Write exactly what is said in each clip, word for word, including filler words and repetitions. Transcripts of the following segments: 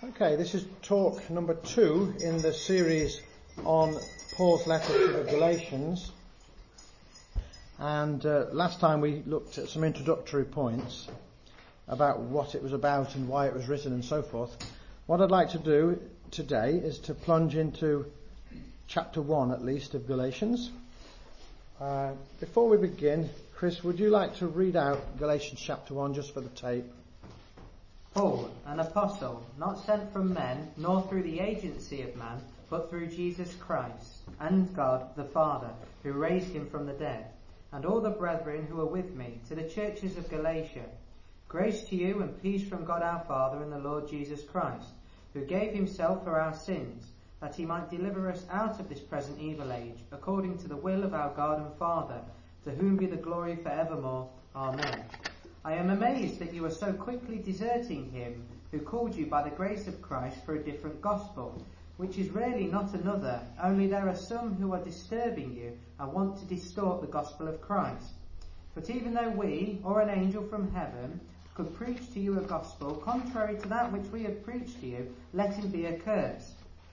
Okay, this is talk number two in the series on Paul's letter to the Galatians. And uh, last time we looked at some introductory points about what it was about and why it was written and so forth. What I'd like to do today is to plunge into chapter one, at least, of Galatians. Uh, before we begin, Chris, would you like to read out Galatians chapter one just for the tape? Paul, an apostle, not sent from men, nor through the agency of man, but through Jesus Christ, and God the Father, who raised him from the dead, and all the brethren who are with me, to the churches of Galatia. Grace to you and peace from God our Father and the Lord Jesus Christ, who gave himself for our sins, that he might deliver us out of this present evil age, according to the will of our God and Father, to whom be the glory for evermore. Amen. I am amazed that you are so quickly deserting him who called you by the grace of Christ for a different gospel, which is really not another, only there are some who are disturbing you and want to distort the gospel of Christ. But even though we, or an angel from heaven, could preach to you a gospel contrary to that which we have preached to you, let him be accursed.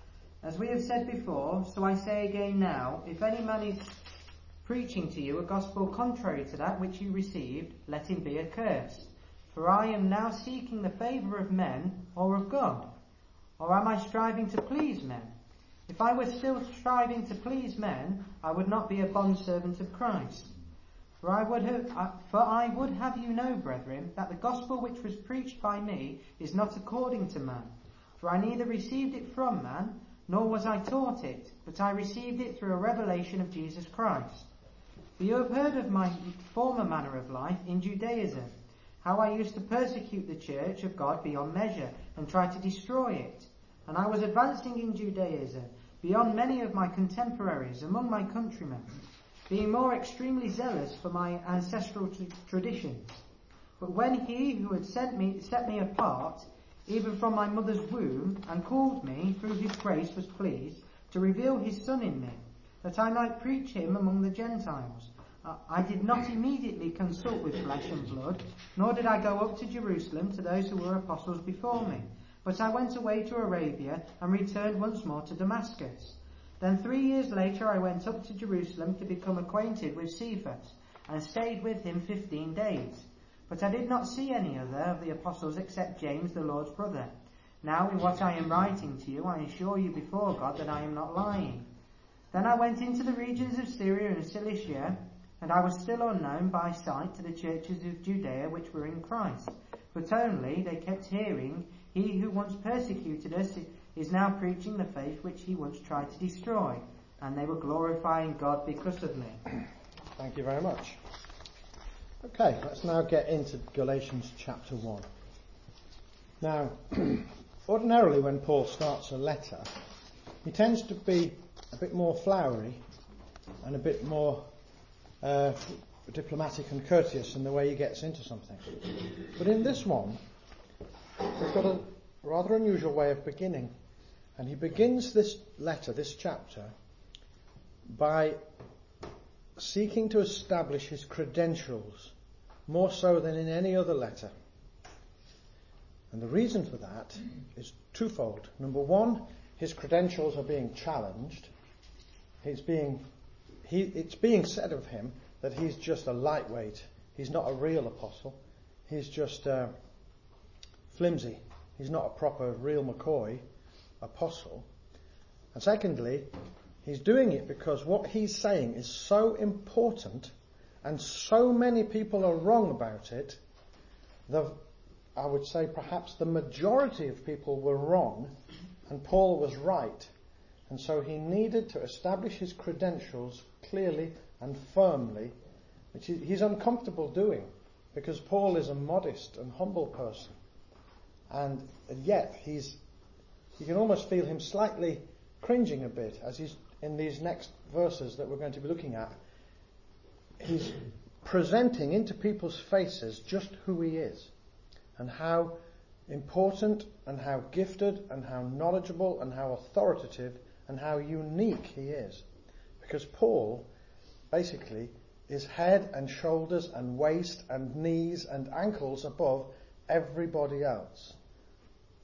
As we have said before, so I say again now, if any man is preaching to you a gospel contrary to that which you received, let him be accursed. For I am now seeking the favour of men or of God. Or am I striving to please men? If I were still striving to please men, I would not be a bondservant of Christ. For I would have, for I would have you know, brethren, that the gospel which was preached by me is not according to man. For I neither received it from man, nor was I taught it, but I received it through a revelation of Jesus Christ. For you have heard of my former manner of life in Judaism, how I used to persecute the church of God beyond measure and try to destroy it. And I was advancing in Judaism beyond many of my contemporaries among my countrymen, being more extremely zealous for my ancestral t- traditions. But when he who had sent me, set me apart, even from my mother's womb, and called me through his grace was pleased to reveal his Son in me, that I might preach him among the Gentiles. Uh, I did not immediately consult with flesh and blood, nor did I go up to Jerusalem to those who were apostles before me. But I went away to Arabia and returned once more to Damascus. Then three years later I went up to Jerusalem to become acquainted with Cephas, and stayed with him fifteen days. But I did not see any other of the apostles except James, the Lord's brother. Now in what I am writing to you, I assure you before God that I am not lying. Then I went into the regions of Syria and Cilicia, and I was still unknown by sight to the churches of Judea which were in Christ. But only they kept hearing, he who once persecuted us is now preaching the faith which he once tried to destroy. And they were glorifying God because of me. Thank you very much. Okay, let's now get into Galatians chapter one. Now, ordinarily when Paul starts a letter, he tends to be a bit more flowery and a bit more uh, diplomatic and courteous in the way he gets into something. But in this one, we've got a rather unusual way of beginning. And he begins this letter, this chapter, by seeking to establish his credentials more so than in any other letter. And the reason for that is twofold. Number one, his credentials are being challenged. He's being, he, it's being said of him that he's just a lightweight. He's not a real apostle. He's just uh, flimsy. He's not a proper, real McCoy apostle. And secondly, he's doing it because what he's saying is so important and so many people are wrong about it. The, I would say perhaps the majority of people were wrong and Paul was right. And so he needed to establish his credentials clearly and firmly, which he's uncomfortable doing because Paul is a modest and humble person. And yet he's, you can almost feel him slightly cringing a bit as he's in these next verses that we're going to be looking at. He's presenting into people's faces just who he is and how important and how gifted and how knowledgeable and how authoritative and how unique he is. Because Paul basically is head and shoulders and waist and knees and ankles above everybody else.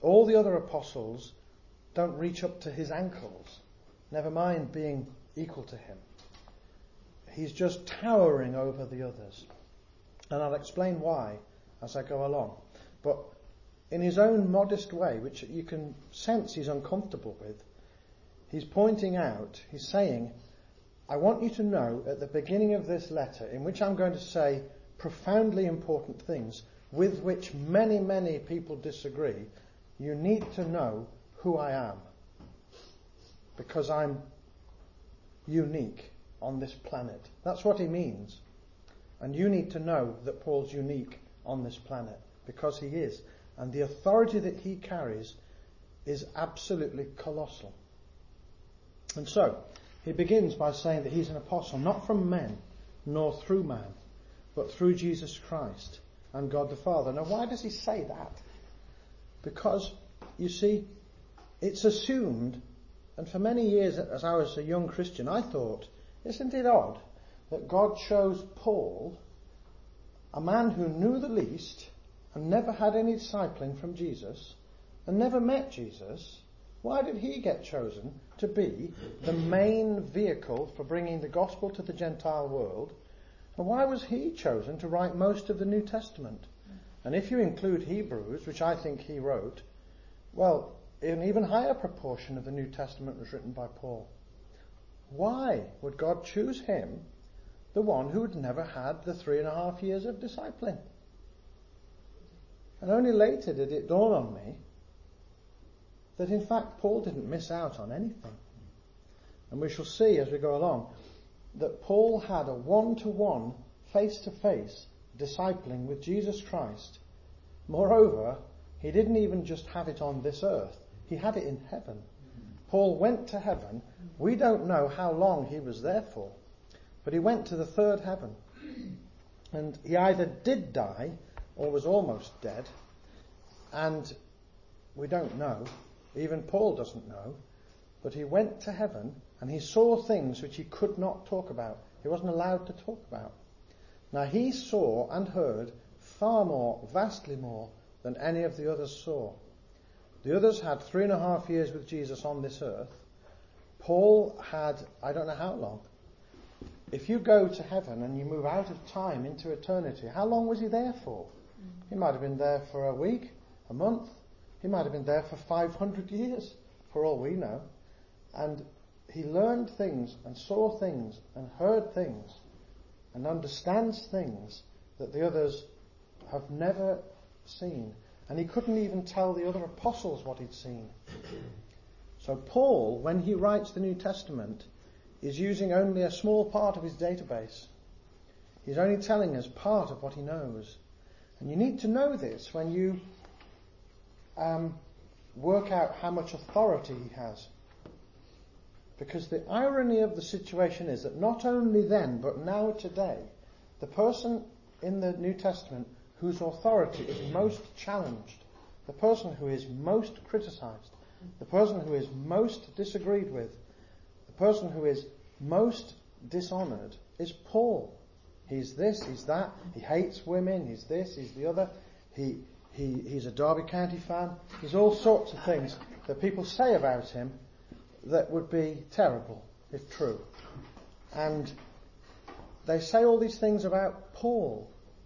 all the other apostles don't reach up to his ankles, never mind being equal to him. He's just towering over the others. And I'll explain why as I go along. But in his own modest way, which you can sense he's uncomfortable with, he's pointing out, he's saying, I want you to know at the beginning of this letter, in which I'm going to say profoundly important things with which many, many people disagree, you need to know who I am. Because I'm unique on this planet. That's what he means. And you need to know that Paul's unique on this planet, because he is. And the authority that he carries is absolutely colossal. And so, he begins by saying that he's an apostle, not from men, nor through man, but through Jesus Christ and God the Father. Now, why does he say that? Because, you see, it's assumed, and for many years as I was a young Christian, I thought, isn't it odd that God chose Paul, a man who knew the least and never had any discipling from Jesus and never met Jesus? Why did he get chosen to be the main vehicle for bringing the gospel to the Gentile world? And why was he chosen to write most of the New Testament? And if you include Hebrews, which I think he wrote, well, an even higher proportion of the New Testament was written by Paul. Why would God choose him, the one who had never had the three and a half years of discipling? And only later did it dawn on me that in fact Paul didn't miss out on anything. And we shall see as we go along that Paul had a one-to-one, face-to-face discipling with Jesus Christ. Moreover, he didn't even just have it on this earth, he had it in heaven. Paul went to heaven. We don't know how long he was there for, but he went to the third heaven. And he either did die or was almost dead, and we don't know. Even Paul doesn't know. But he went to heaven and he saw things which he could not talk about. He wasn't allowed to talk about. Now he saw and heard far more, vastly more, than any of the others saw. The others had three and a half years with Jesus on this earth. Paul had, I don't know how long. If you go to heaven and you move out of time into eternity, how long was he there for? He might have been there for a week, a month. He might have been there for five hundred years, for all we know. And he learned things and saw things and heard things and understands things that the others have never seen. And he couldn't even tell the other apostles what he'd seen. So Paul, when he writes the New Testament, is using only a small part of his database. He's only telling us part of what he knows. And you need to know this when you um, work out how much authority he has. Because the irony of the situation is that not only then, but now today, the person in the New Testament whose authority is most challenged, the person who is most criticized, the person who is most disagreed with, the person who is most dishonored is Paul. He's this, he's that, he hates women, he's this, he's the other, he, he, he's a Derby County fan, there's all sorts of things that people say about him that would be terrible if true. And they say all these things about Paul.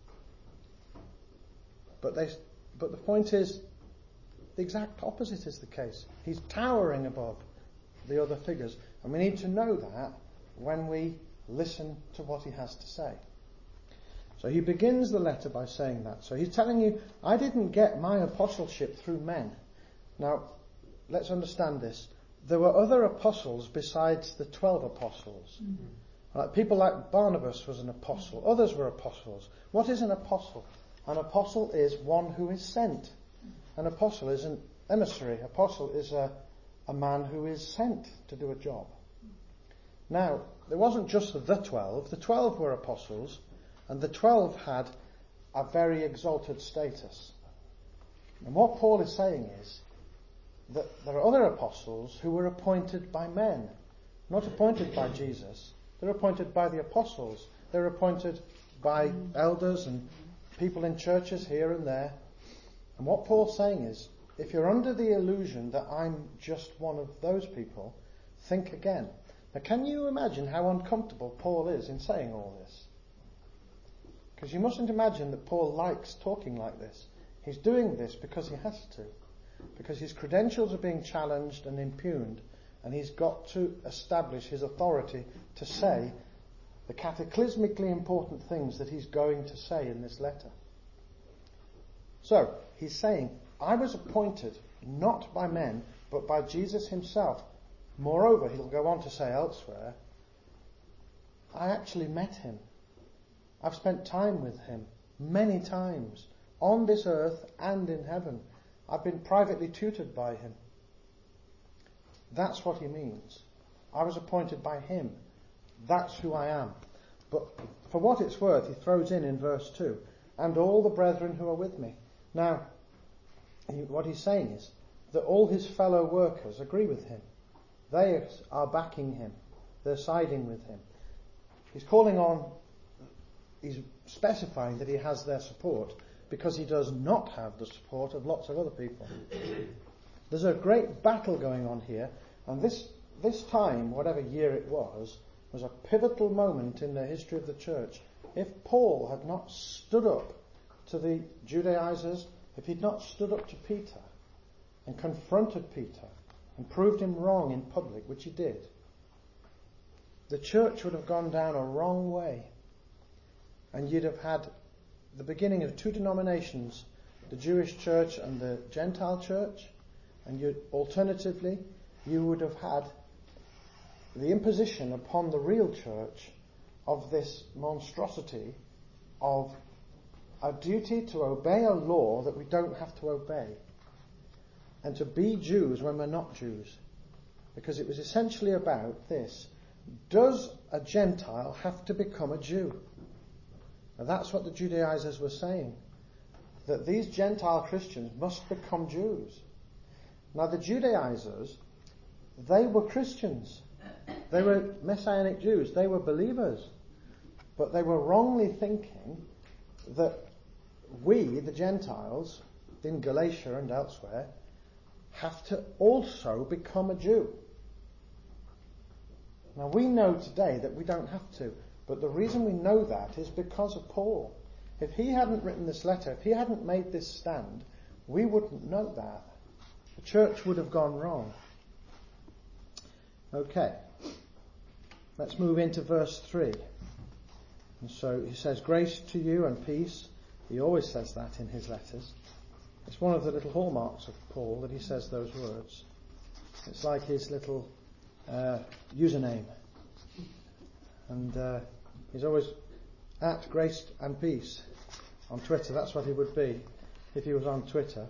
But they, but the point is, the exact opposite is the case. He's towering above the other figures. And we need to know that when we listen to what he has to say. So he begins the letter by saying that. So he's telling you, I didn't get my apostleship through men. Now, let's understand this. There were other apostles besides the twelve apostles. Mm-hmm. Like people like Barnabas was an apostle. Others were apostles. What is an apostle? An apostle is one who is sent. An apostle is an emissary. Apostle is a, a man who is sent to do a job. Now, there wasn't just the twelve. The twelve were apostles, and the twelve had a very exalted status. And what Paul is saying is that there are other apostles who were appointed by men, not appointed by Jesus. They're appointed by the apostles. They're appointed by elders and people in churches here and there. And what Paul's saying is, if you're under the illusion that I'm just one of those people, think again. Now, can you imagine how uncomfortable Paul is in saying all this? Because you mustn't imagine that Paul likes talking like this. He's doing this because he has to. Because his credentials are being challenged and impugned, and he's got to establish his authority to say the cataclysmically important things that he's going to say in this letter. So, he's saying, I was appointed not by men, but by Jesus himself. Moreover, he'll go on to say elsewhere, I actually met him. I've spent time with him many times on this earth and in heaven. I've been privately tutored by him. That's what he means. I was appointed by him. That's who I am. But for what it's worth, he throws in in verse two, and all the brethren who are with me. Now, he, what he's saying is that all his fellow workers agree with him. They are backing him. They're siding with him. He's calling on, he's specifying that he has their support because he does not have the support of lots of other people. There's a great battle going on here, and this this time, whatever year it was, was a pivotal moment in the history of the church. If Paul had not stood up to the Judaizers, if he'd not stood up to Peter and confronted Peter and proved him wrong in public, which he did, the church would have gone down a wrong way. And you'd have had the beginning of two denominations, the Jewish church and the Gentile church, and you, alternatively, you would have had the imposition upon the real church of this monstrosity of a duty to obey a law that we don't have to obey, and to be Jews when we're not Jews. Because it was essentially about this: does a Gentile have to become a Jew? And that's what the Judaizers were saying, that these Gentile Christians must become Jews. Now the Judaizers, they were Christians. They were Messianic Jews. They were believers. But they were wrongly thinking that we, the Gentiles, in Galatia and elsewhere, have to also become a Jew. Now we know today that we don't have to. But the reason we know that is because of Paul. If he hadn't written this letter, if he hadn't made this stand, we wouldn't know that. The church would have gone wrong. Okay. Let's move into verse three. And so he says, grace to you and peace. He always says that in his letters. It's one of the little hallmarks of Paul that he says those words. It's like his little uh, username. And uh, he's always at grace and peace on Twitter. That's what he would be if he was on Twitter.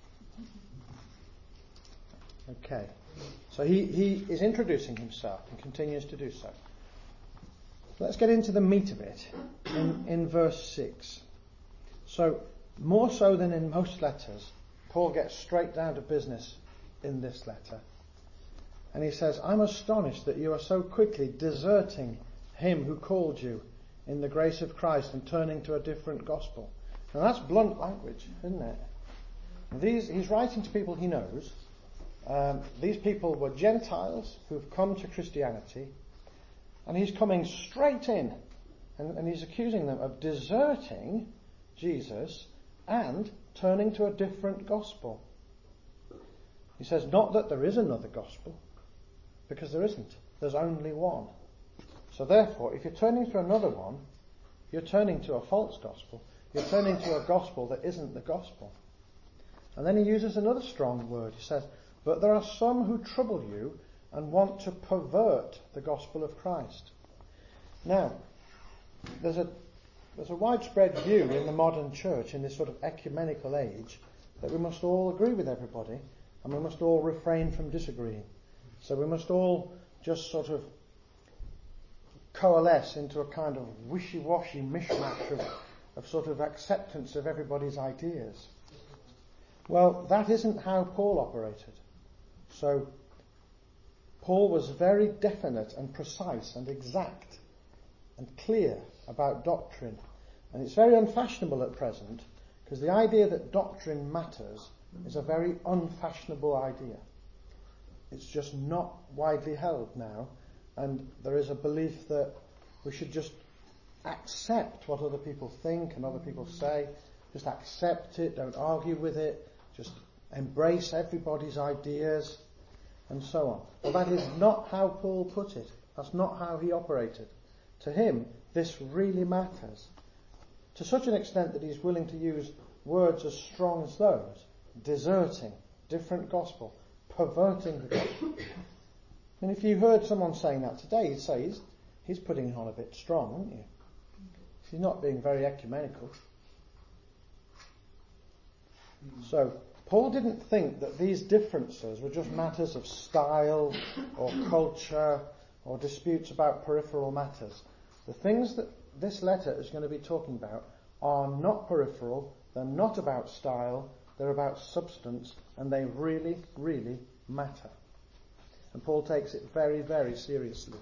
Okay. So he, he is introducing himself and continues to do so. Let's get into the meat of it in, in verse six. So, more so than in most letters, Paul gets straight down to business in this letter. And he says, I'm astonished that you are so quickly deserting him who called you in the grace of Christ and turning to a different gospel. Now that's blunt language, isn't it? These, he's writing to people he knows. Um, these people were Gentiles who've come to Christianity, and he's coming straight in and, and he's accusing them of deserting Jesus and turning to a different gospel. He says not that there is another gospel, because there isn't. There's only one. So therefore, if you're turning to another one, you're turning to a false gospel. You're turning to a gospel that isn't the gospel. And then he uses another strong word. He says, but there are some who trouble you and want to pervert the gospel of Christ. Now, there's a there's a widespread view in the modern church, in this sort of ecumenical age, that we must all agree with everybody and we must all refrain from disagreeing. So we must all just sort of coalesce into a kind of wishy-washy mishmash of, of sort of acceptance of everybody's ideas. Well, that isn't how Paul operated. So Paul was very definite and precise and exact and clear about doctrine. And it's very unfashionable at present, because the idea that doctrine matters is a very unfashionable idea. It's just not widely held now, and there is a belief that we should just accept what other people think and other people say, just accept it, don't argue with it, just embrace everybody's ideas, and so on. Well, that is not how Paul put it. That's not how he operated. To him, this really matters, to such an extent that he's willing to use words as strong as those: deserting, different gospel, perverting the gospel. I mean, if you heard someone saying that today, you'd say he's, he's putting it on a bit strong, wouldn't you? He's not being very ecumenical. Mm. So, Paul didn't think that these differences were just matters of style or culture or disputes about peripheral matters. The things that this letter is going to be talking about are not peripheral, they're not about style, they're about substance, and they really, really matter. And Paul takes it very, very seriously.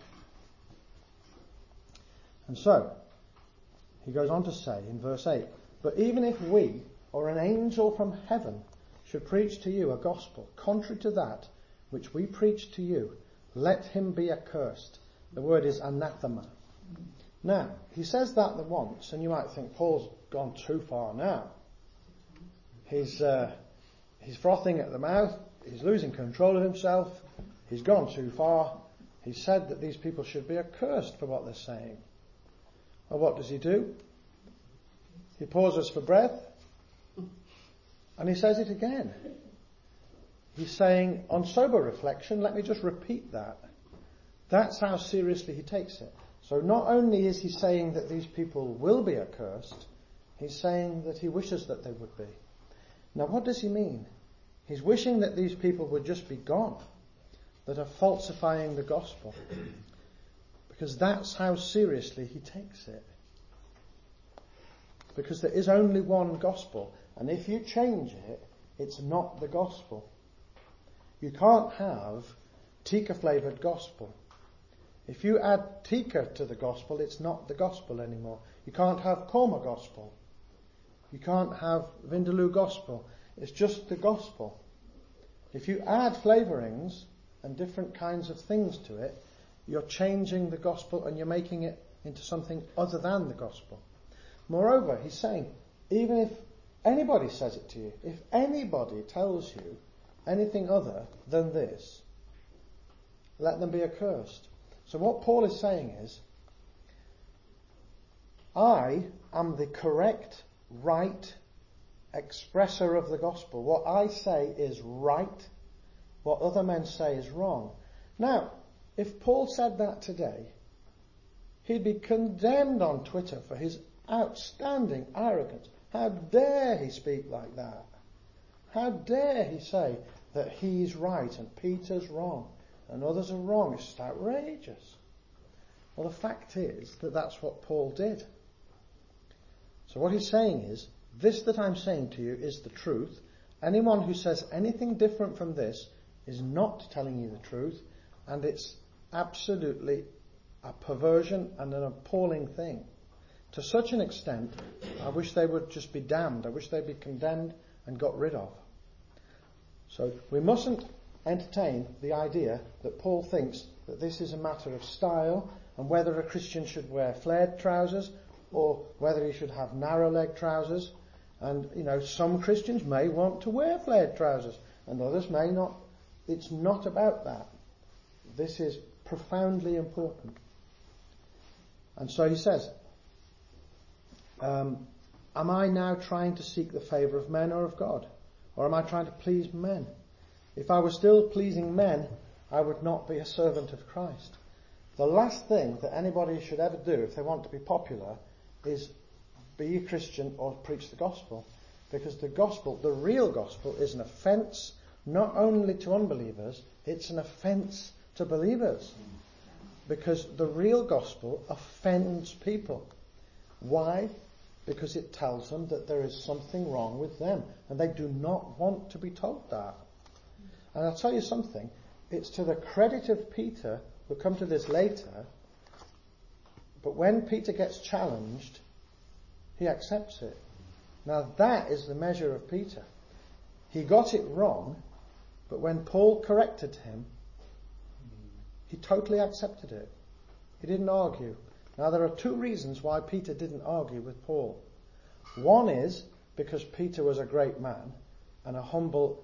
And so, he goes on to say in verse eight, "But even if we, or an angel from heaven, should preach to you a gospel contrary to that which we preach to you, let him be accursed." The word is anathema. Now, he says that the once, and you might think Paul's gone too far now. He's uh, he's frothing at the mouth, he's losing control of himself, he's gone too far. He said that these people should be accursed for what they're saying. Well, what does he do? He pauses for breath, and he says it again. He's saying, on sober reflection, let me just repeat that. That's how seriously he takes it. So not only is he saying that these people will be accursed, he's saying that he wishes that they would be. Now what does he mean? He's wishing that these people would just be gone, that are falsifying the gospel. Because that's how seriously he takes it. Because there is only one gospel, and if you change it, it's not the gospel. You can't have tikka flavoured gospel. If you add tikka to the gospel, it's not the gospel anymore. You can't have korma gospel. You can't have vindaloo gospel. It's just the gospel. If you add flavourings and different kinds of things to it, you're changing the gospel and you're making it into something other than the gospel. Moreover, he's saying, even if anybody says it to you, if anybody tells you anything other than this, let them be accursed. So what Paul is saying is, I am the correct, right expresser of the gospel. What I say is right. What other men say is wrong. Now, if Paul said that today, he'd be condemned on Twitter for his outstanding arrogance. How dare he speak like that? How dare he say that he's right and Peter's wrong and others are wrong? It's just outrageous. Well, the fact is that that's what Paul did. So what he's saying is, this that I'm saying to you is the truth. Anyone who says anything different from this is not telling you the truth, and it's absolutely a perversion and an appalling thing. To such an extent, I wish they would just be damned. I wish they'd be condemned and got rid of. So we mustn't entertain the idea that Paul thinks that this is a matter of style and whether a Christian should wear flared trousers or whether he should have narrow leg trousers. And, you know, some Christians may want to wear flared trousers and others may not. It's not about that. This is profoundly important. And so he says, um, am I now trying to seek the favour of men or of God? Or am I trying to please men? If I were still pleasing men, I would not be a servant of Christ. The last thing that anybody should ever do if they want to be popular is be a Christian or preach the gospel. Because the gospel, the real gospel, is an offence not only to unbelievers, it's an offence to believers. Because the real gospel offends people. Why? Because it tells them that there is something wrong with them. And they do not want to be told that. And I'll tell you something. It's to the credit of Peter, we'll come to this later, but when Peter gets challenged, he accepts it. Now that is the measure of Peter. He got it wrong, but when Paul corrected him, he totally accepted it. He didn't argue. Now, there are two reasons why Peter didn't argue with Paul. One is because Peter was a great man and a humble,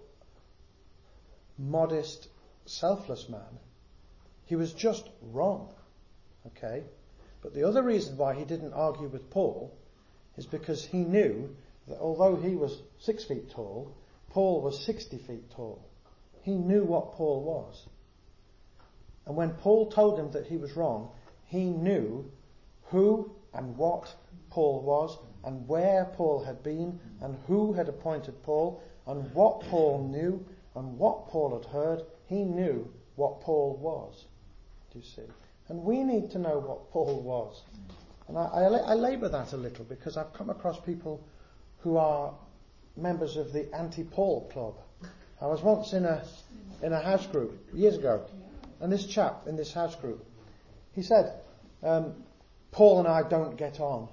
modest, selfless man. He was just wrong. Okay? But the other reason why he didn't argue with Paul is because he knew that although he was six feet tall, Paul was sixty feet tall. He knew what Paul was. And when Paul told him that he was wrong, he knew who and what Paul was, and where Paul had been, and who had appointed Paul, and what Paul knew, and what Paul had heard. He knew what Paul was. Do you see? And we need to know what Paul was. And I, I, I labour that a little because I've come across people who are members of the anti-Paul club. I was once in a in a house group years ago, and this chap in this house group, he said, um, Paul and I don't get on.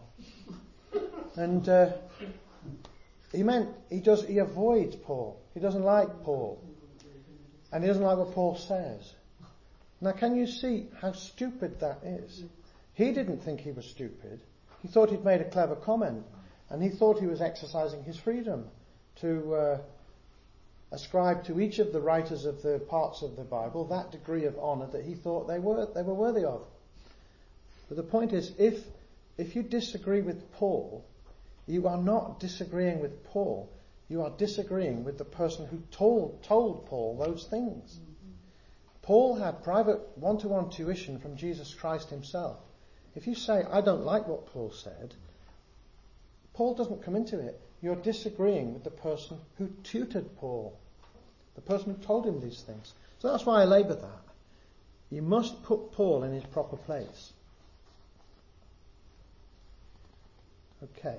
And uh, he meant he does he avoids Paul. He doesn't like Paul. And he doesn't like what Paul says. Now, can you see how stupid that is? He didn't think he was stupid. He thought he'd made a clever comment. And he thought he was exercising his freedom to uh, ascribe to each of the writers of the parts of the Bible that degree of honour that he thought they were they were worthy of. But the point is, if if you disagree with Paul, you are not disagreeing with Paul. You are disagreeing with the person who told told Paul those things. Mm-hmm. Paul had private one-to-one tuition from Jesus Christ himself. If you say, I don't like what Paul said, Paul doesn't come into it. You're disagreeing with the person who tutored Paul, the person who told him these things. So that's why I labour that. You must put Paul in his proper place. Okay.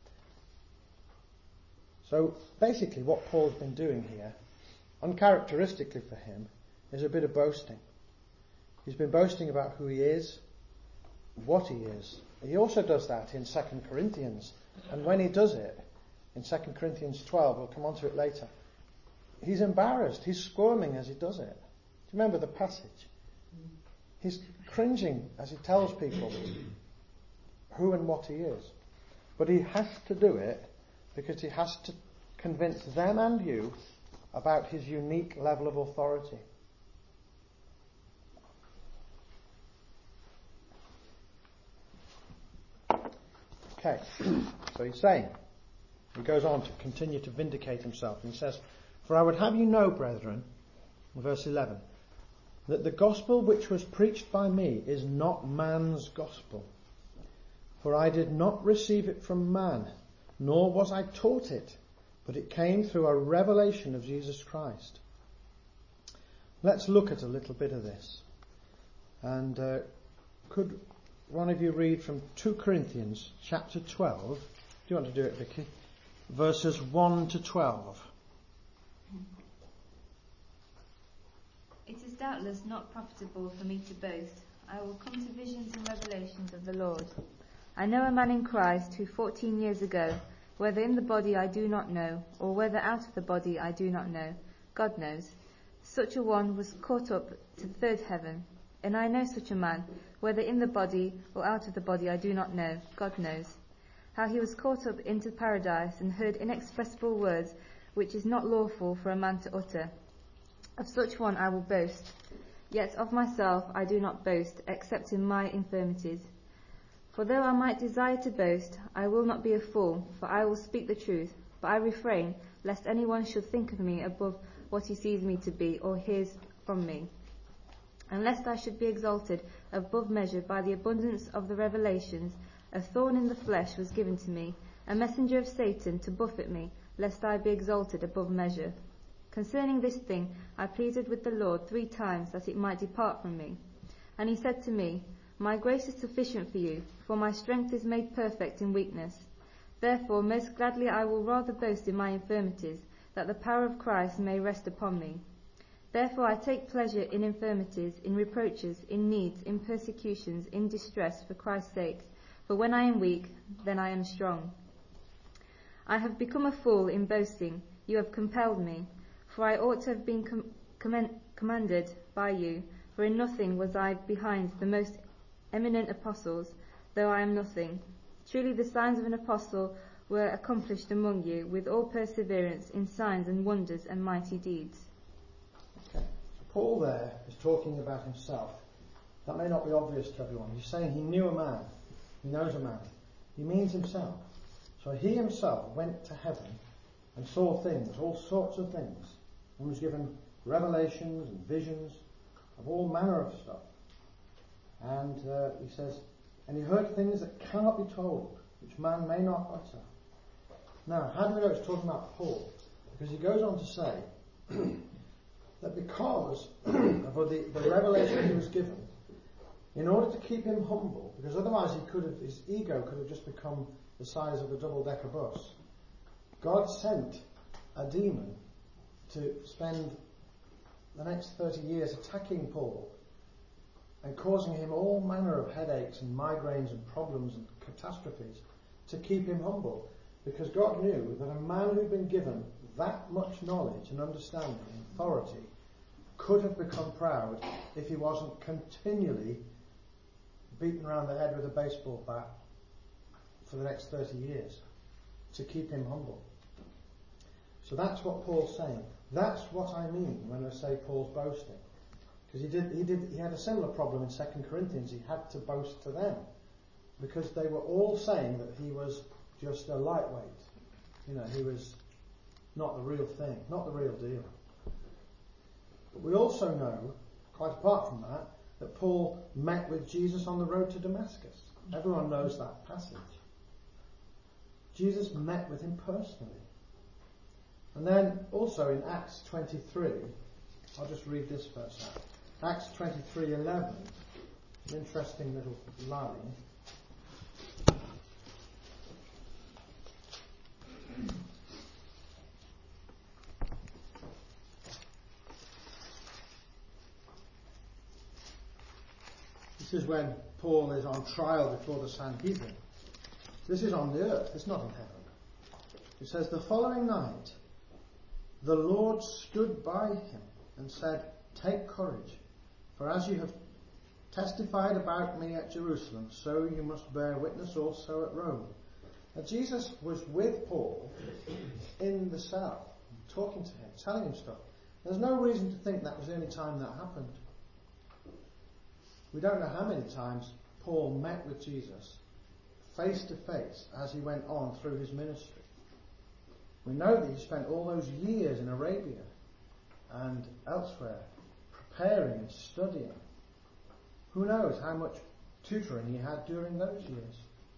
So basically what Paul's been doing here, uncharacteristically for him, is a bit of boasting. He's been boasting about who he is, what he is. He also does that in Second Corinthians. And when he does it, in Second Corinthians twelve, we'll come on to it later, he's embarrassed. He's squirming as he does it. Do you remember the passage? He's cringing as he tells people who and what he is. But he has to do it because he has to convince them and you about his unique level of authority. Okay, so he's saying, he goes on to continue to vindicate himself, and he says, For I would have you know, brethren, verse eleven, that the gospel which was preached by me is not man's gospel. For I did not receive it from man, nor was I taught it, but it came through a revelation of Jesus Christ. Let's look at a little bit of this. And uh, could one of you read from Second Corinthians chapter twelve? Do you want to do it, Vicky? Verses one to twelve. It is doubtless not profitable for me to boast. I will come to visions and revelations of the Lord. I know a man in Christ who fourteen years ago, whether in the body I do not know, or whether out of the body I do not know, God knows, such a one was caught up to the third heaven. And I know such a man, whether in the body or out of the body I do not know, God knows, how he was caught up into paradise and heard inexpressible words which is not lawful for a man to utter. Of such one I will boast. Yet of myself I do not boast, except in my infirmities. For though I might desire to boast, I will not be a fool, for I will speak the truth. But I refrain, lest anyone should think of me above what he sees me to be, or hears from me. And lest I should be exalted above measure by the abundance of the revelations, a thorn in the flesh was given to me, a messenger of Satan to buffet me, lest I be exalted above measure. Concerning this thing I pleaded with the Lord three times that it might depart from me. And he said to me, My grace is sufficient for you, for my strength is made perfect in weakness. Therefore most gladly I will rather boast in my infirmities, that the power of Christ may rest upon me. Therefore I take pleasure in infirmities, in reproaches, in needs, in persecutions, in distress, for Christ's sake. For when I am weak, then I am strong. I have become a fool in boasting. you have compelled me, for I ought to have been com- commend- commanded by you, for in nothing was I behind the most eminent apostles, though I am nothing. Truly the signs of an apostle were accomplished among you, with all perseverance in signs and wonders and mighty deeds. Okay. So Paul there is talking about himself. That may not be obvious to everyone. He's saying he knew a man. He knows a man. He means himself. So he himself went to heaven and saw things, all sorts of things, and was given revelations and visions of all manner of stuff. And uh, he says, and he heard things that cannot be told, which man may not utter. Now, how do we know it's talking about Paul? Because he goes on to say that because of the, the revelation he was given, in order to keep him humble, because otherwise he could have, his ego could have just become the size of a double-decker bus, God sent a demon to spend the next thirty years attacking Paul and causing him all manner of headaches and migraines and problems and catastrophes to keep him humble. Because God knew that a man who'd been given that much knowledge and understanding and authority could have become proud if he wasn't continually beaten around the head with a baseball bat for the next thirty years to keep him humble. So that's what Paul's saying. That's what I mean when I say Paul's boasting. Because he did, he did, he had a similar problem in Second Corinthians. He had to boast to them because they were all saying that he was just a lightweight. You know, he was not the real thing, not the real deal. But we also know, quite apart from that, that Paul met with Jesus on the road to Damascus. Everyone knows that passage. Jesus met with him personally. And then also in Acts twenty-three, I'll just read this verse out. Acts twenty-three eleven, an interesting little line. This is when Paul is on trial before the Sanhedrin. This is on the earth, it's not in heaven. It says, the following night, the Lord stood by him and said, take courage, for as you have testified about me at Jerusalem, so you must bear witness also at Rome. Now Jesus was with Paul in the cell, talking to him, telling him stuff. There's no reason to think that was the only time that happened. We don't know how many times Paul met with Jesus face to face as he went on through his ministry. We know that he spent all those years in Arabia and elsewhere preparing and studying. Who knows how much tutoring he had during those years.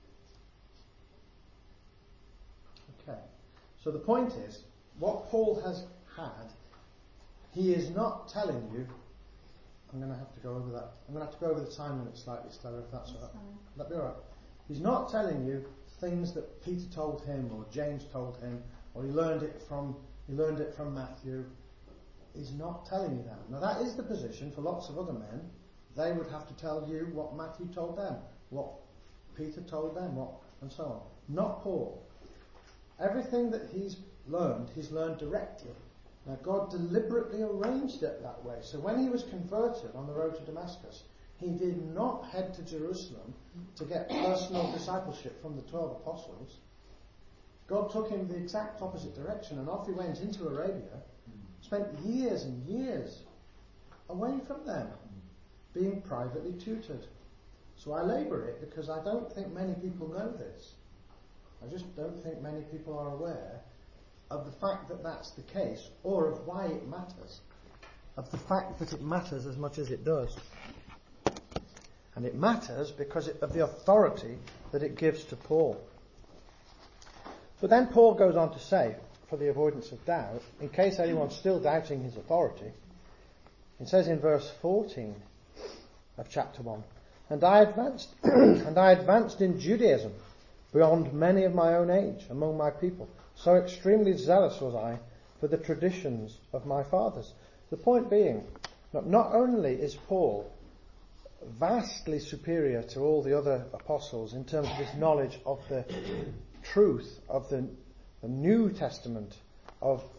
Okay, so the point is, what Paul has had, he is not telling you. I'm going to have to go over that. I'm going to have to go over the time limit slightly, Stella, if that's all right. Would that be all right? He's not telling you things that Peter told him or James told him, or he learned it from he learned it from Matthew. He's not telling you that. Now that is the position for lots of other men. They would have to tell you what Matthew told them, what Peter told them, what and so on. Not Paul. Everything that he's learned, he's learned directly. Now God deliberately arranged it that way. So when he was converted on the road to Damascus, he did not head to Jerusalem to get personal discipleship from the twelve apostles. God took him the exact opposite direction, and off he went into Arabia, spent years and years away from them, being privately tutored. So I labour it because I don't think many people know this. I just don't think many people are aware of the fact that that's the case, or of why it matters, of the fact that it matters as much as it does. And it matters because of the authority that it gives to Paul. But then Paul goes on to say, for the avoidance of doubt, in case anyone's still doubting his authority, it says in verse fourteen of chapter one, And I advanced and I advanced in Judaism beyond many of my own age among my people. So extremely zealous was I for the traditions of my fathers. The point being, that not only is Paul vastly superior to all the other apostles in terms of his knowledge of the truth of the, the New Testament, of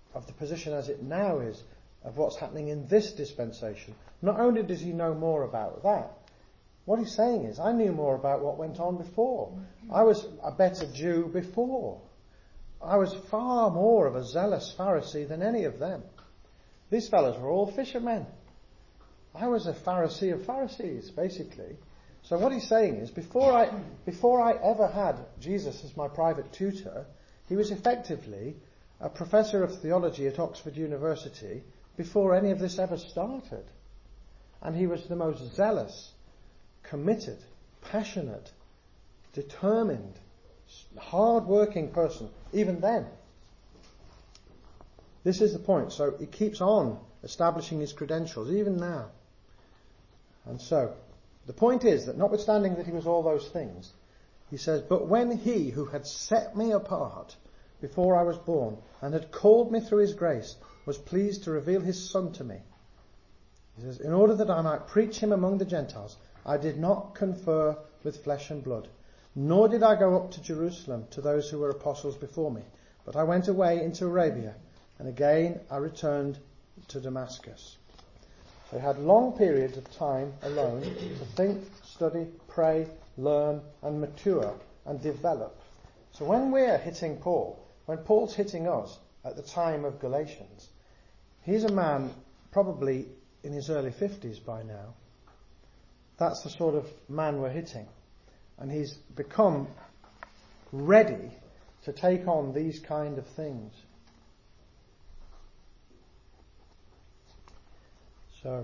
of the position as it now is, of what's happening in this dispensation. Not only does he know more about that, what he's saying is, I knew more about what went on before. I was a better Jew before. I was far more of a zealous Pharisee than any of them. These fellows were all fishermen. I was a Pharisee of Pharisees, basically. So what he's saying is, before I, before I ever had Jesus as my private tutor, he was effectively a professor of theology at Oxford University before any of this ever started. And he was the most zealous, committed, passionate, determined, hard-working person, even then. This is the point. So he keeps on establishing his credentials, even now. And so, the point is that notwithstanding that he was all those things, he says, but when he who had set me apart before I was born and had called me through his grace was pleased to reveal his Son to me, he says, in order that I might preach him among the Gentiles, I did not confer with flesh and blood, nor did I go up to Jerusalem to those who were apostles before me, but I went away into Arabia, and again I returned to Damascus. So he had long periods of time alone to think, study, pray, learn, and mature, and develop. So when we're hitting Paul, when Paul's hitting us at the time of Galatians, he's a man probably in his early fifties by now. That's the sort of man we're hitting. And he's become ready to take on these kind of things. So,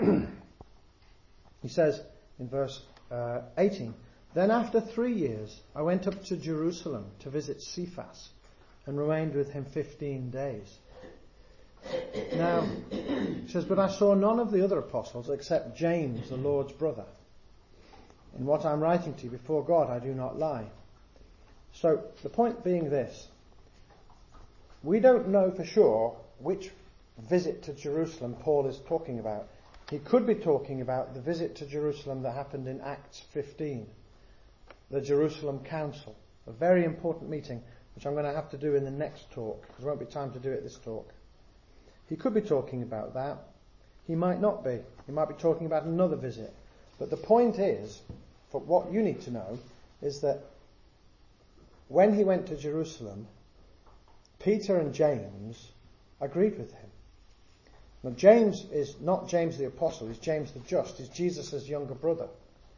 he says in verse uh, eighteen, then after three years I went up to Jerusalem to visit Cephas and remained with him fifteen days. Now, he says, but I saw none of the other apostles except James, the Lord's brother. In what I'm writing to you, before God I do not lie. So, the point being this, we don't know for sure which visit to Jerusalem Paul is talking about. He could be talking about the visit to Jerusalem that happened in Acts fifteen, the Jerusalem Council, a very important meeting which I'm going to have to do in the next talk because there won't be time to do it this talk. He could be talking about that. He might not be. He might be talking about another visit. But the point is, for what you need to know, is that when he went to Jerusalem, Peter and James agreed with him. Now, James is not James the Apostle, he's James the Just, he's Jesus' younger brother,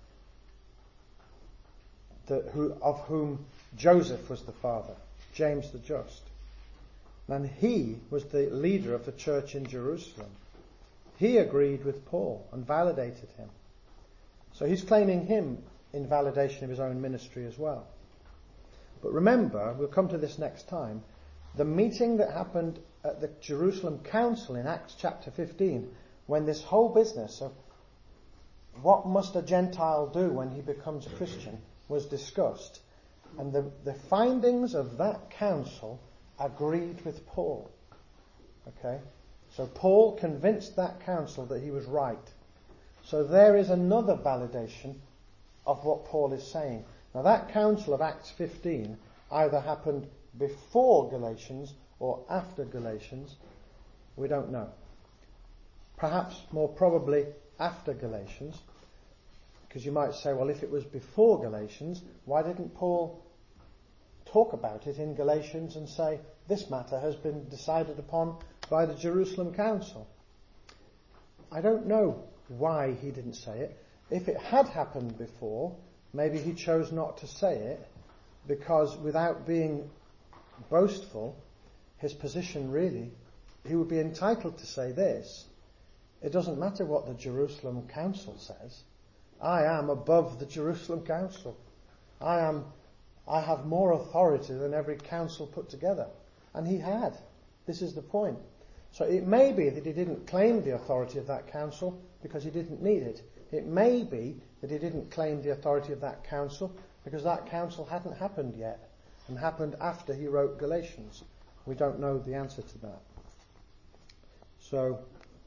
the, who, of whom Joseph was the father, James the Just. And he was the leader of the church in Jerusalem. He agreed with Paul and validated him. So he's claiming him in validation of his own ministry as well. But remember, we'll come to this next time, the meeting that happened at the Jerusalem Council in Acts chapter fifteen, when this whole business of what must a Gentile do when he becomes a Christian was discussed. And the, the findings of that council agreed with Paul. Okay? So Paul convinced that council that he was right. So there is another validation of what Paul is saying. Now that council of Acts fifteen either happened before Galatians or after Galatians. We don't know. Perhaps more probably after Galatians. Because you might say, well, if it was before Galatians, why didn't Paul talk about it in Galatians and say, this matter has been decided upon by the Jerusalem Council? I don't know why he didn't say it. If it had happened before, maybe he chose not to say it, because without being boastful, his position really, he would be entitled to say this: it doesn't matter what the Jerusalem Council says. I am above the Jerusalem Council. I am, I have more authority than every council put together. And he had. This is the point. So it may be that he didn't claim the authority of that council because he didn't need it. It may be that he didn't claim the authority of that council because that council hadn't happened yet and happened after he wrote Galatians. We don't know the answer to that. So,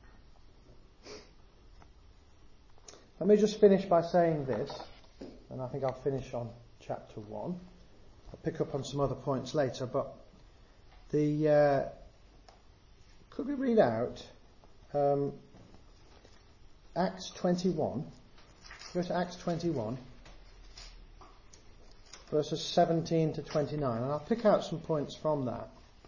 let me just finish by saying this, and I think I'll finish on chapter one. I'll pick up on some other points later, but the uh, Could we read out um, Acts twenty-one? Go to Acts twenty-one, verses seventeen to twenty-nine, and I'll pick out some points from that.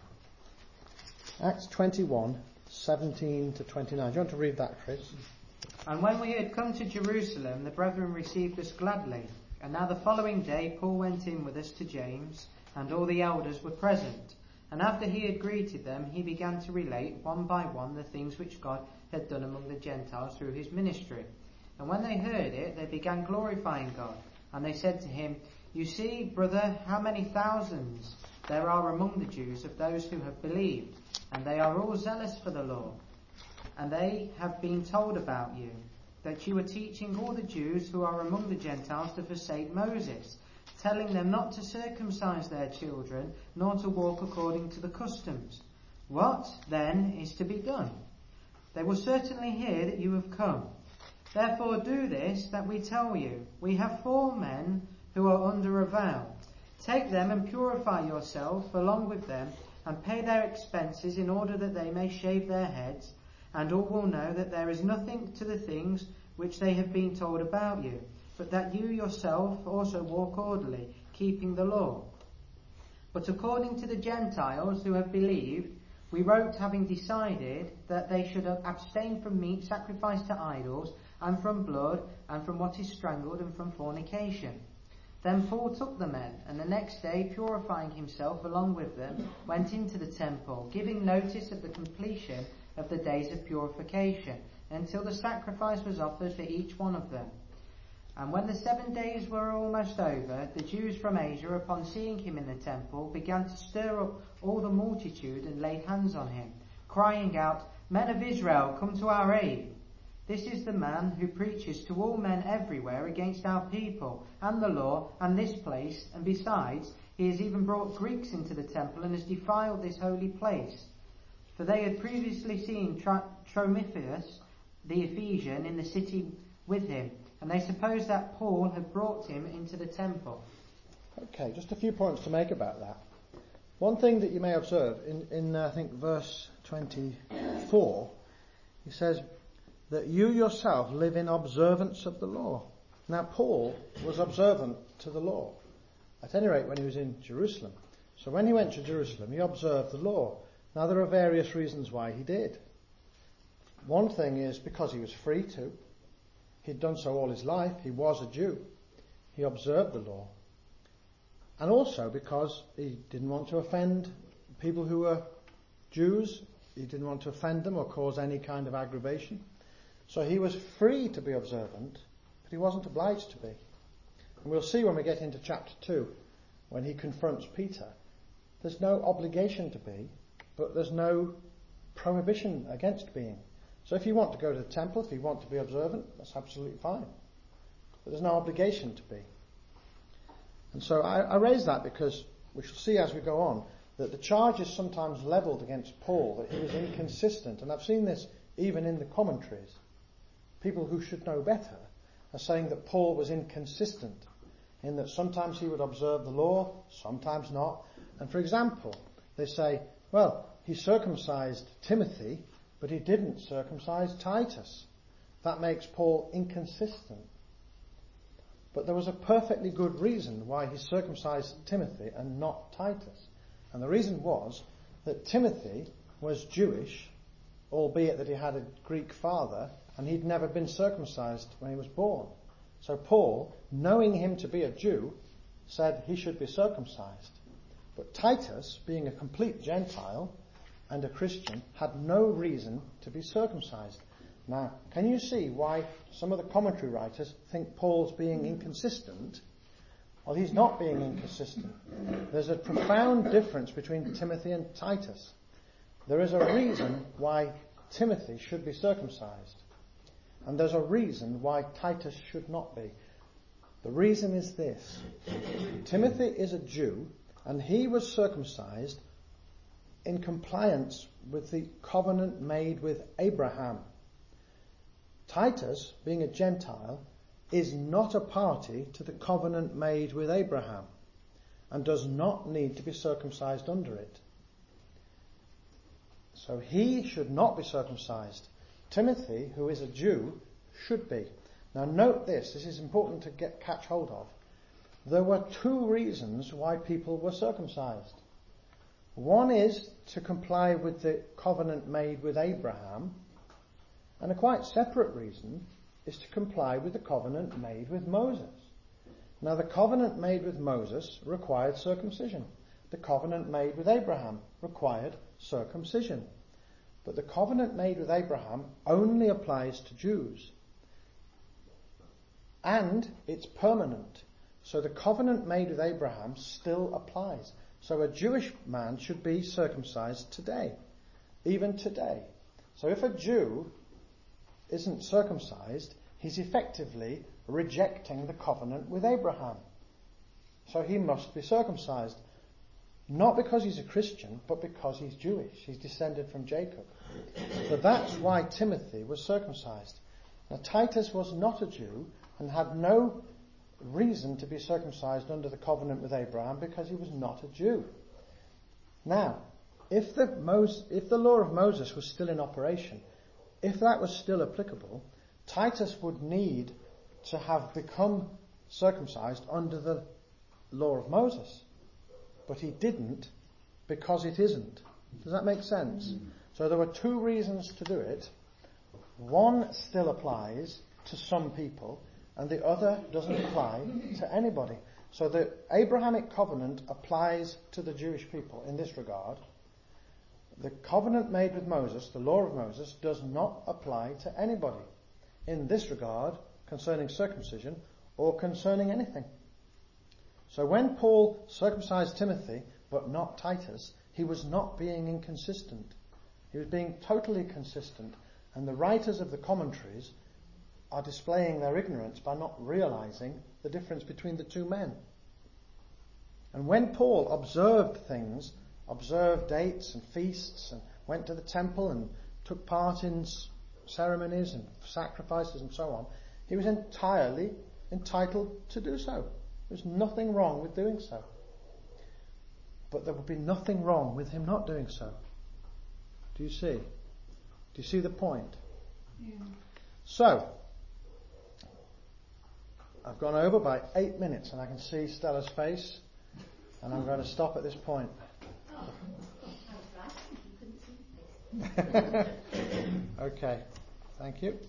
Acts twenty-one, seventeen to twenty-nine. Do you want to read that, Chris? And when we had come to Jerusalem, the brethren received us gladly. And now the following day Paul went in with us to James, and all the elders were present. And after he had greeted them, he began to relate one by one the things which God had done among the Gentiles through his ministry. And when they heard it, they began glorifying God. And they said to him, "You see, brother, how many thousands there are among the Jews of those who have believed, and they are all zealous for the law. And they have been told about you, that you are teaching all the Jews who are among the Gentiles to forsake Moses, telling them not to circumcise their children, nor to walk according to the customs. What, then, is to be done? They will certainly hear that you have come. Therefore do this that we tell you. We have four men who are under a vow. Take them and purify yourself along with them, and pay their expenses in order that they may shave their heads, and all will know that there is nothing to the things which they have been told about you, but that you yourself also walk orderly, keeping the law. But according to the Gentiles who have believed, we wrote having decided that they should abstain from meat sacrificed to idols, and from blood, and from what is strangled, and from fornication." Then Paul took the men, and the next day, purifying himself along with them, went into the temple, giving notice of the completion of the days of purification, until the sacrifice was offered for each one of them. And when the seven days were almost over, the Jews from Asia, upon seeing him in the temple, began to stir up all the multitude and laid hands on him, crying out, "Men of Israel, come to our aid. This is the man who preaches to all men everywhere against our people and the law and this place, and besides, he has even brought Greeks into the temple and has defiled this holy place." For they had previously seen Tro- Trophimus, the Ephesian, in the city with him, and they supposed that Paul had brought him into the temple. Okay, just a few points to make about that. One thing that you may observe in, in uh, I think, verse twenty-four, he says that you yourself live in observance of the law. Now, Paul was observant to the law, at any rate when he was in Jerusalem. So when he went to Jerusalem, he observed the law. Now, there are various reasons why he did. One thing is because he was free to. He'd done so all his life. He was a Jew. He observed the law. And also because he didn't want to offend people who were Jews. He didn't want to offend them or cause any kind of aggravation. So he was free to be observant, but he wasn't obliged to be. And we'll see when we get into chapter two, when he confronts Peter, there's no obligation to be, but there's no prohibition against being. So if you want to go to the temple, if you want to be observant, that's absolutely fine. But there's no obligation to be. And so I, I raise that because we shall see as we go on that the charge is sometimes levelled against Paul, that he was inconsistent. And I've seen this even in the commentaries. People who should know better are saying that Paul was inconsistent, in that sometimes he would observe the law, sometimes not. And for example, they say, well, he circumcised Timothy, but he didn't circumcise Titus. That makes Paul inconsistent. But there was a perfectly good reason why he circumcised Timothy and not Titus. And the reason was that Timothy was Jewish, albeit that he had a Greek father, and he'd never been circumcised when he was born. So Paul, knowing him to be a Jew, said he should be circumcised. But Titus, being a complete Gentile and a Christian, had no reason to be circumcised. Now, can you see why some of the commentary writers think Paul's being inconsistent? Well, he's not being inconsistent. There's a profound difference between Timothy and Titus. There is a reason why Timothy should be circumcised. And there's a reason why Titus should not be. The reason is this. Timothy is a Jew, and he was circumcised in compliance with the covenant made with Abraham. Titus, being a Gentile, is not a party to the covenant made with Abraham and does not need to be circumcised under it. So he should not be circumcised. Timothy, who is a Jew, should be. Now note this, this is important to get catch hold of. There were two reasons why people were circumcised. One is to comply with the covenant made with Abraham, and a quite separate reason is to comply with the covenant made with Moses. Now the covenant made with Moses required circumcision. The covenant made with Abraham required circumcision. But the covenant made with Abraham only applies to Jews. And it's permanent. So the covenant made with Abraham still applies. So a Jewish man should be circumcised today. Even today. So if a Jew isn't circumcised, he's effectively rejecting the covenant with Abraham. So he must be circumcised. Not because he's a Christian, but because he's Jewish. He's descended from Jacob. So that's why Timothy was circumcised. Now Titus was not a Jew and had no reason to be circumcised under the covenant with Abraham because he was not a Jew. Now, if the, Mos- if the law of Moses was still in operation, if that was still applicable, Titus would need to have become circumcised under the law of Moses. But he didn't because it isn't. Does that make sense? Mm. So there were two reasons to do it. One still applies to some people and the other doesn't apply to anybody. So the Abrahamic covenant applies to the Jewish people in this regard. The covenant made with Moses, the law of Moses, does not apply to anybody in this regard concerning circumcision or concerning anything. So when Paul circumcised Timothy, but not Titus, he was not being inconsistent. He was being totally consistent. And the writers of the commentaries are displaying their ignorance by not realizing the difference between the two men. And when Paul observed things, observed dates and feasts, and went to the temple and took part in ceremonies and sacrifices and so on, he was entirely entitled to do so. There's nothing wrong with doing so. But there would be nothing wrong with him not doing so. Do you see? Do you see the point? Yeah. So, I've gone over by eight minutes and I can see Stella's face, and I'm going to stop at this point. Okay, thank you.